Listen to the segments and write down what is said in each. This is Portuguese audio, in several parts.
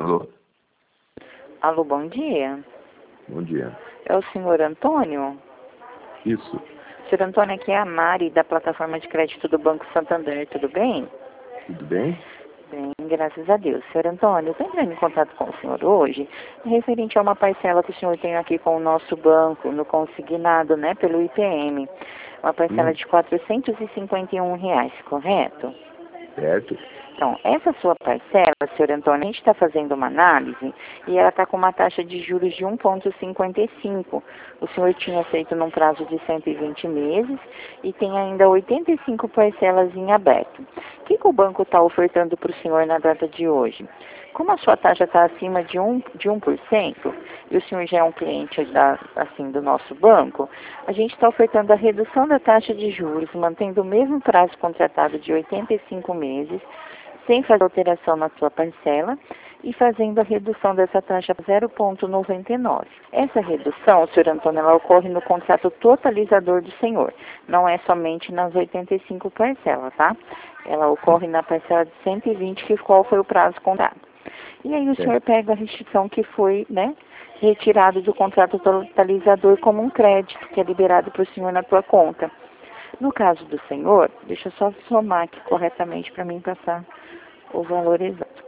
Alô? Alô, bom dia. Bom dia. É o senhor Antônio? Isso. Senhor Antônio, aqui é a Mari, da plataforma de crédito do Banco Santander, tudo bem? Tudo bem? Bem, graças a Deus. Senhor Antônio, eu estou entrando em contato com o senhor hoje, referente a uma parcela que o senhor tem aqui com o nosso banco, no consignado, né, pelo IPM. Uma parcela de R$ 451, correto? Certo. Então, essa sua parcela, senhor Antônio, a gente está fazendo uma análise e ela está com uma taxa de juros de 1,55. O senhor tinha feito num prazo de 120 meses e tem ainda 85 parcelas em aberto. O que o banco está ofertando para o senhor na data de hoje? Como a sua taxa está acima de 1% e o senhor já é um cliente do nosso banco, a gente está ofertando a redução da taxa de juros, mantendo o mesmo prazo contratado de 85 meses, sem fazer alteração na sua parcela e fazendo a redução dessa taxa para 0,99. Essa redução, senhor Antônio, ela ocorre no contrato totalizador do senhor, não é somente nas 85 parcelas, tá? Ela ocorre na parcela de 120, que qual foi o prazo contratado. E aí o senhor pega a restrição que foi, né, retirado do contrato totalizador como um crédito, que é liberado para o senhor na tua conta. No caso do senhor, deixa eu só somar aqui corretamente para mim passar o valor exato.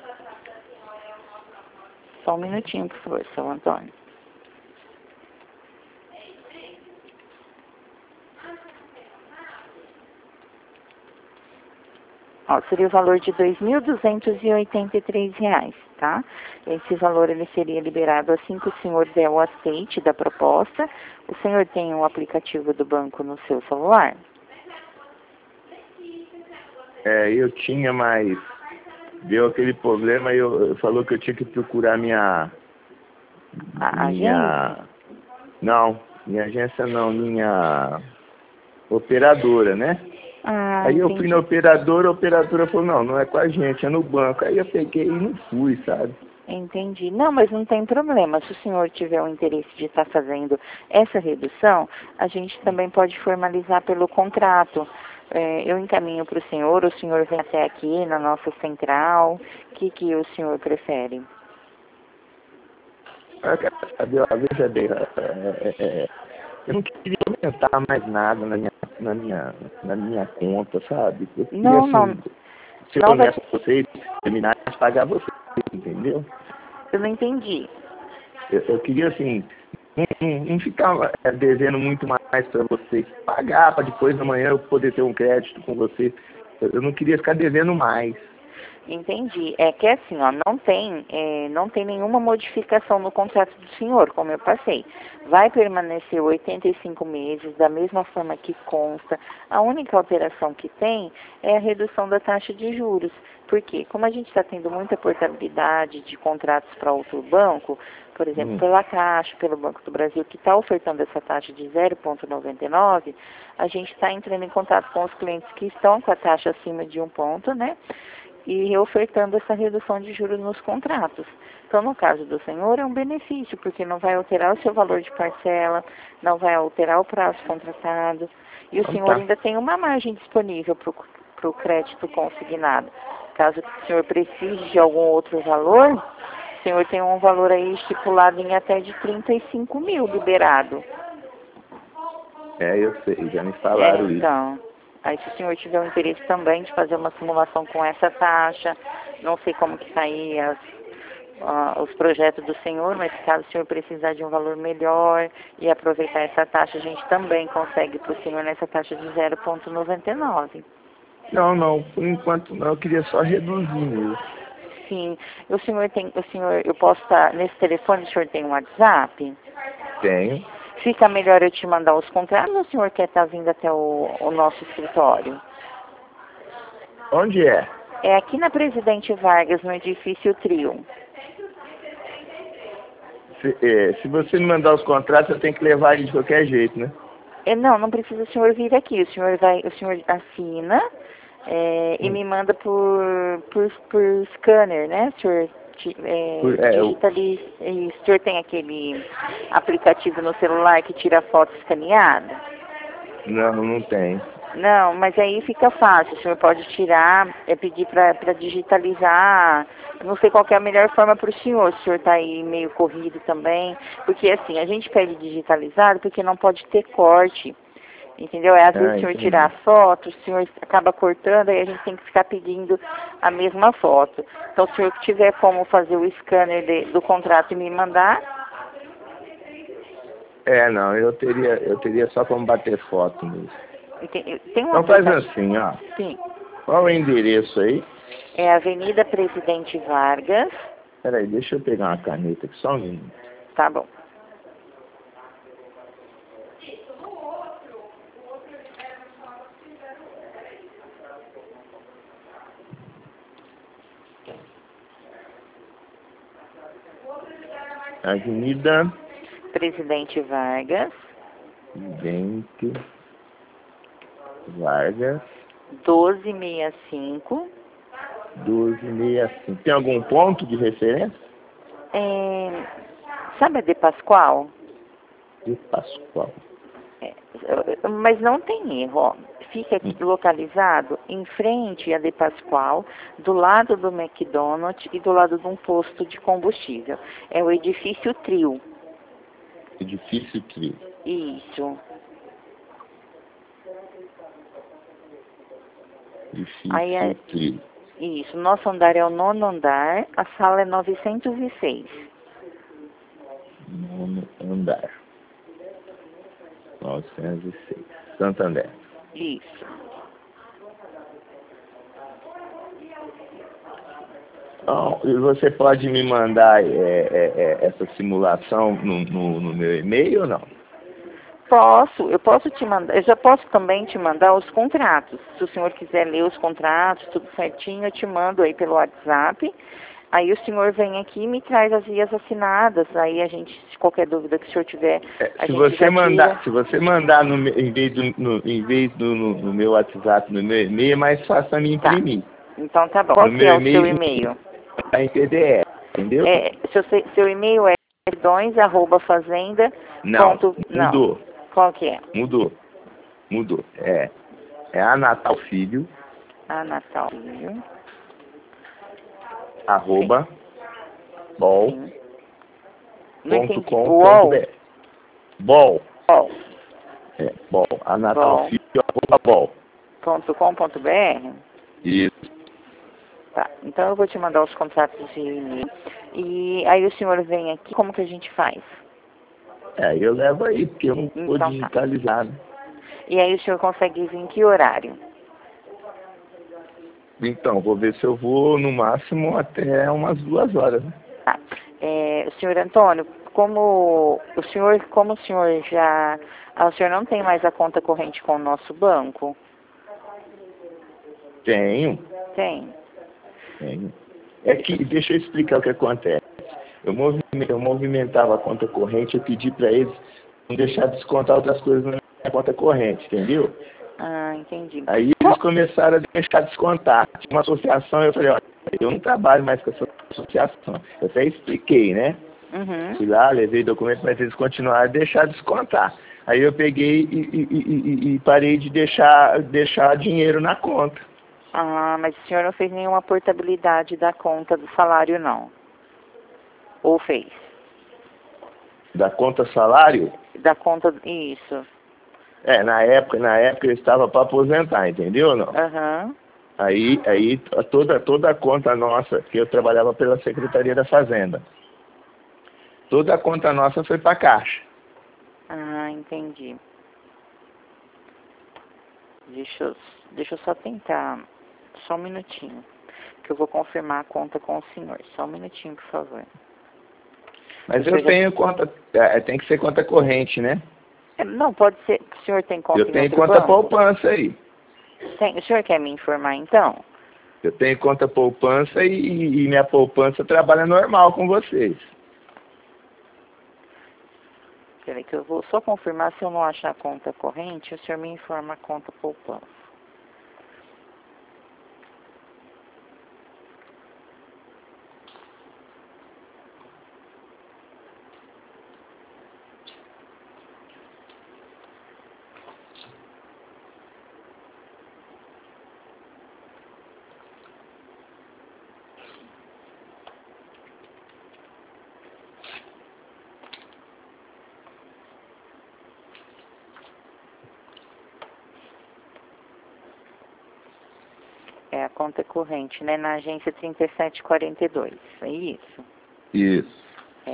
Só um minutinho, por favor, seu Antônio. Ó, seria o valor de R$ 2.283, tá? Esse valor ele seria liberado assim que o senhor der o aceite da proposta. O senhor tem o aplicativo do banco no seu celular? Eu tinha, mas deu aquele problema e eu falou que eu tinha que procurar minha Agência? Não, minha agência não, minha operadora, né? Aí eu fui na operadora, a operadora falou, não é com a gente, é no banco. Aí eu peguei e não fui, sabe? Entendi. Não, mas não tem problema. Se o senhor tiver o interesse de estar fazendo essa redução, a gente também pode formalizar pelo contrato. Eu encaminho para o senhor vem até aqui na nossa central. O que o senhor prefere? Veja bem, eu não queria aumentar mais nada na minha conta, sabe? Eu queria, ser honesto com vocês, terminar de pagar vocês, entendeu? Eu não entendi. Eu queria, assim, não ficar devendo muito mais para vocês, pagar para depois amanhã eu poder ter um crédito com vocês. Eu não queria ficar devendo mais. Entendi. É que assim, ó, não tem nenhuma modificação no contrato do senhor, como eu passei. Vai permanecer 85 meses, da mesma forma que consta. A única alteração que tem é a redução da taxa de juros. Por quê? Como a gente está tendo muita portabilidade de contratos para outro banco, por exemplo, pela Caixa, pelo Banco do Brasil, que está ofertando essa taxa de 0,99, a gente está entrando em contato com os clientes que estão com a taxa acima de 1 ponto, né? E ofertando essa redução de juros nos contratos. Então, no caso do senhor, é um benefício, porque não vai alterar o seu valor de parcela, não vai alterar o prazo contratado, e o senhor ainda tem uma margem disponível para o crédito consignado. Caso o senhor precise de algum outro valor, o senhor tem um valor aí estipulado em até de 35 mil liberado. Eu sei, já me falaram isso. Então, aí se o senhor tiver o interesse também de fazer uma simulação com essa taxa, não sei como que está aí os projetos do senhor, mas caso o senhor precisar de um valor melhor e aproveitar essa taxa, a gente também consegue para o senhor nessa taxa de 0,99. Não, por enquanto não, eu queria só reduzir mesmo. Sim, eu posso estar nesse telefone, o senhor tem um WhatsApp? Tenho. Fica melhor eu te mandar os contratos ou o senhor quer estar vindo até o nosso escritório? Onde é? É aqui na Presidente Vargas, no edifício Trio. Se você me mandar os contratos, eu tenho que levar ele de qualquer jeito, né? Não precisa o senhor vir aqui. O senhor assina e me manda por scanner, né? O senhor digitaliza. O senhor tem aquele aplicativo no celular que tira foto escaneada? Não tem. Não, mas aí fica fácil. O senhor pode tirar, pedir para digitalizar. Não sei qual que é a melhor forma para o senhor. O senhor está aí meio corrido também. Porque assim, a gente pede digitalizado porque não pode ter corte. Entendeu? Às vezes o senhor Entendi. tirar a foto, o senhor acaba cortando, aí a gente tem que ficar pedindo a mesma foto. Então, se o senhor tiver como fazer o scanner do contrato e me mandar, Não, eu teria só como bater foto mesmo. tem um Então faz aplicativo. assim, ó. Sim. Qual é o endereço aí? É Avenida Presidente Vargas. Peraí, deixa eu pegar uma caneta aqui, só um minuto. Tá bom. Avenida Presidente Vargas, Presidente Vargas, 1265. 1265. Tem algum ponto de referência? É, sabe a De Pascoal? De Pascoal. Mas não tem erro, ó. Fica Hum, localizado em frente a De Pascoal, do lado do McDonald's e do lado de um posto de combustível. É o edifício Trio. Edifício Trio. Isso. Aí Edifício Trio. isso. Nosso andar é o 9º andar, a sala é 906. 9º andar. 906. Santander. Isso. Então, e você pode me mandar essa simulação no meu e-mail ou não? Eu posso te mandar, eu já posso também te mandar os contratos. Se o senhor quiser ler os contratos, tudo certinho, eu te mando aí pelo WhatsApp. Aí o senhor vem aqui e me traz as vias assinadas. Aí a gente, se qualquer dúvida que o senhor tiver, a Se gente você já tira. mandar, se você mandar no meu WhatsApp, no meu e-mail, é mais fácil pra mim Tá. imprimir. Então tá bom. No Qual que é meu o seu e-mail e-mail? está em PDF, entendeu? Seu e-mail é perdões@fazenda. Não, Não. mudou, Qual que é? mudou, mudou. É a Natal Filho, A Natal. Sim. arroba, Sim. Não entendi. UOL. bol.com.br. Bol, UOL. bol, a Natal Filho, arroba bol. Bol.com.br. Isso. Tá. Então eu vou te mandar os contratos de e-mail. E aí o senhor vem aqui, como que a gente faz? Eu levo aí, porque eu não vou Então tá. digitalizar, né? E aí o senhor consegue vir em que horário? Então, vou ver se eu vou no máximo até umas 2 horas, né? Tá. O senhor Antônio, como o senhor já. O senhor não tem mais a conta corrente com o nosso banco? Tenho, Tem. tenho. É que, deixa eu explicar o que acontece. Eu movimentava a conta corrente, eu pedi para eles não deixar descontar outras coisas na minha conta corrente, entendeu? Ah, entendi. Aí eles começaram a deixar descontar. Tinha uma associação, eu falei, olha, eu não trabalho mais com essa associação. Eu até expliquei, né? Uhum. Fui lá, levei documento, mas eles continuaram a deixar descontar. Aí eu peguei e parei de deixar dinheiro na conta. Ah, mas o senhor não fez nenhuma portabilidade da conta do salário, não? Ou fez? Da conta salário, Da conta. Isso. na época eu estava para aposentar, entendeu ou não? Aham. Aí toda a conta nossa, que eu trabalhava pela Secretaria da Fazenda, toda a conta nossa foi para a Caixa. Ah, entendi. Deixa eu, deixa eu só tentar. Só um minutinho. Que eu vou confirmar a conta com o senhor. Só um minutinho, por favor. O Mas senhor eu já... tenho conta, tem que ser conta corrente, né? Não, pode ser. O senhor tem conta Eu em tenho outro conta banco? poupança aí. Tem. O senhor quer me informar, então? Eu tenho conta poupança e minha poupança trabalha normal com vocês. Peraí, que eu vou só confirmar. Se eu não achar a conta corrente, o senhor me informa a conta poupança. É a conta corrente, né? Na agência 3742, é isso? Isso.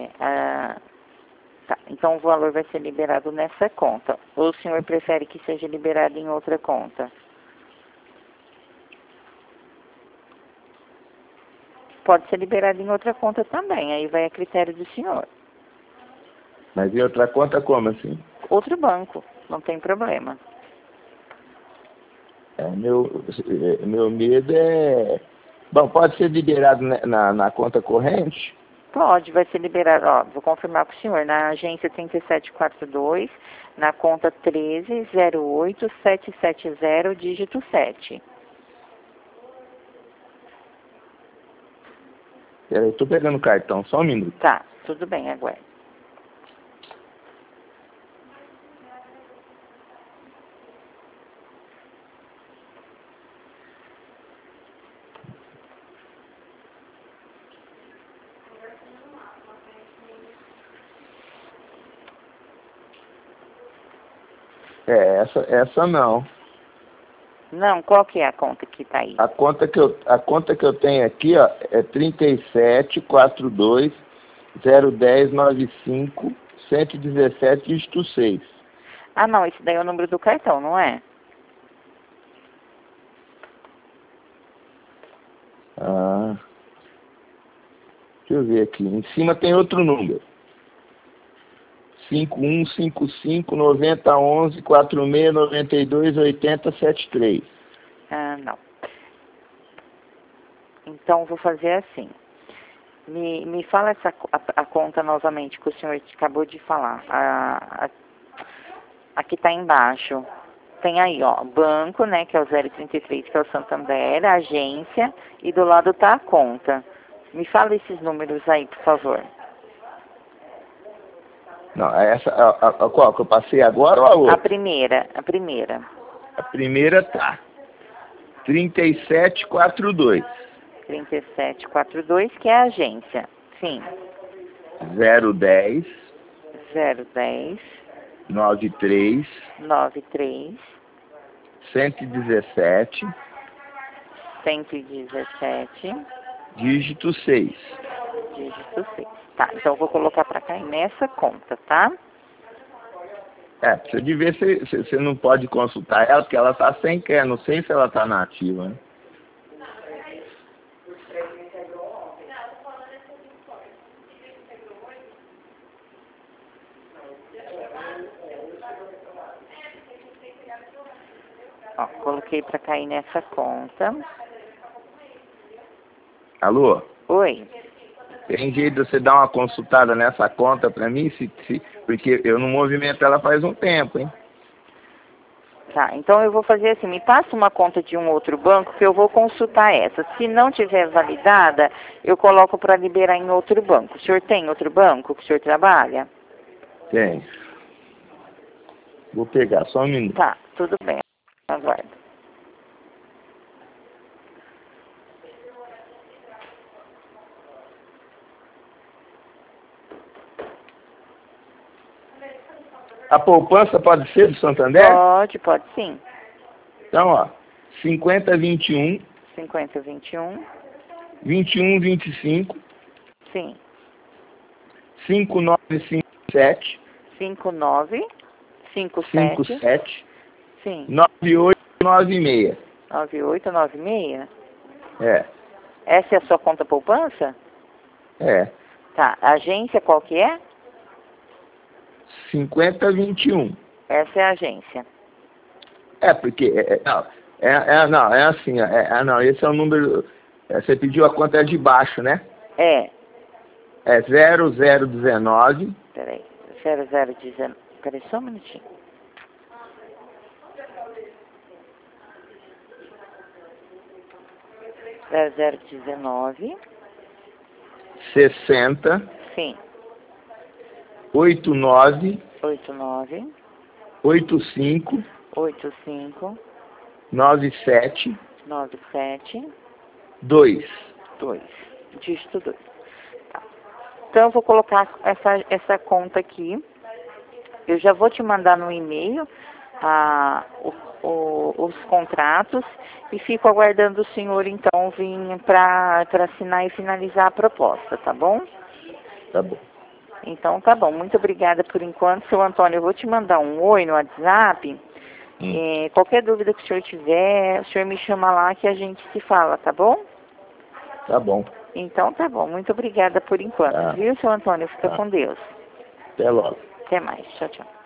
Tá, então o valor vai ser liberado nessa conta. Ou o senhor prefere que seja liberado em outra conta? Pode ser liberado em outra conta também, aí vai a critério do senhor. Mas em outra conta como assim? Outro banco, não tem problema. Meu medo é... Bom, pode ser liberado na conta corrente? Pode, vai ser liberado, ó, vou confirmar para o senhor, na agência 3742, na conta 1308770, dígito 7. Peraí, tô pegando o cartão, só um minuto. Tá, tudo bem, aguarde. Essa não. Não, qual que é a conta que tá aí? A conta que eu tenho aqui, ó, é 3742-01095-117, dígito 6. Ah, não, esse daí é o número do cartão, não é? Ah, deixa eu ver aqui. Em cima tem outro número. 5155-9011-4692-8073. Ah, não. Então, vou fazer assim. Me fala a conta novamente que o senhor acabou de falar. A que está embaixo. Tem aí, ó, banco, né, que é o 033, que é o Santander, a agência, e do lado tá a conta. Me fala esses números aí, por favor. Não, a qual que eu passei agora ou a outra? A primeira. A primeira tá. 3742. 3742, que é a agência. Sim. 010 010 93 93 117 117 dígito 6. dígito 6. Tá, então eu vou colocar pra cá nessa conta, tá? Precisa de ver se você não pode consultar ela, porque ela tá sem quer, não sei se ela tá na ativa, né? Ó, coloquei pra cair nessa conta. Alô? Oi. Tem jeito de você dar uma consultada nessa conta pra mim? Porque eu não movimento ela faz um tempo, hein? Tá, então eu vou fazer assim, me passa uma conta de um outro banco que eu vou consultar essa. Se não tiver validada, eu coloco para liberar em outro banco. O senhor tem outro banco que o senhor trabalha? Tem. Vou pegar, só um minuto. Tá, tudo bem. Aguardo. A poupança pode ser do Santander? Pode sim. Então, ó, 5021 5021. 2125 Sim. 5957 5957. Sim. 9896. 9896. É. Essa é a sua conta poupança? É. Tá. A agência qual que é? 5021. Essa é a agência. Porque não, é assim, não, esse é o número, você pediu a conta de baixo, né? É. É 0019. Peraí, 0019. Peraí só um minutinho. 0019. 60. Sim. 89. 89. 85. 85. 97. 97. 2. 2. Dígito 2. Tá. Então eu vou colocar essa conta aqui. Eu já vou te mandar no e-mail os contratos e fico aguardando o senhor, então, vir para assinar e finalizar a proposta, tá bom? Tá bom. Então, tá bom. Muito obrigada por enquanto. Seu Antônio, eu vou te mandar um oi no WhatsApp. Qualquer dúvida que o senhor tiver, o senhor me chama lá que a gente se fala, tá bom? Tá bom. Então, tá bom. Muito obrigada por enquanto, viu, seu Antônio? Fica com Deus. Até logo. Até mais. Tchau, tchau.